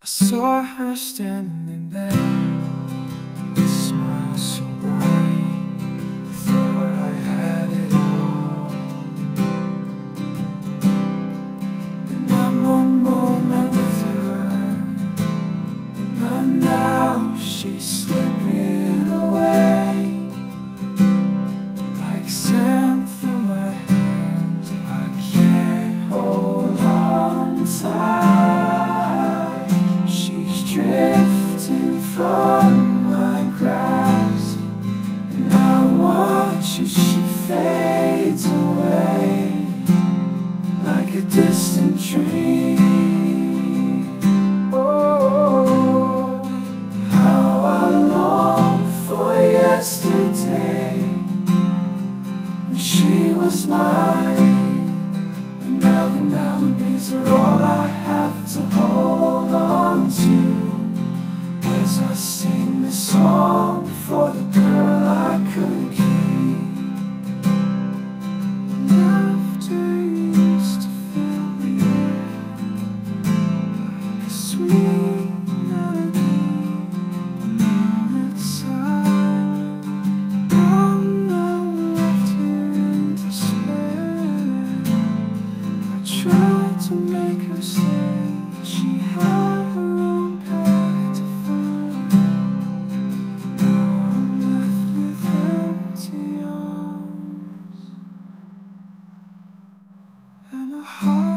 saw her standing there, a smile so bright. Thought I had it all. And I'm one moment with her, but now she's slipping away like sand through my hands. I can't hold on tight. Drifting from my grasp, and I watch as she fades away like a distant dream. Oh, how I long for yesterday when she was mine. And now the memories are all I have to hold on to as I sing this song for the girl I couldn't keep. Laughter used to fill the air like a sweet melody, but now it's silent. I'm now left here in despair. I tried to make her stay, but she had her own path to follow. Now I'm left with empty arms and a heart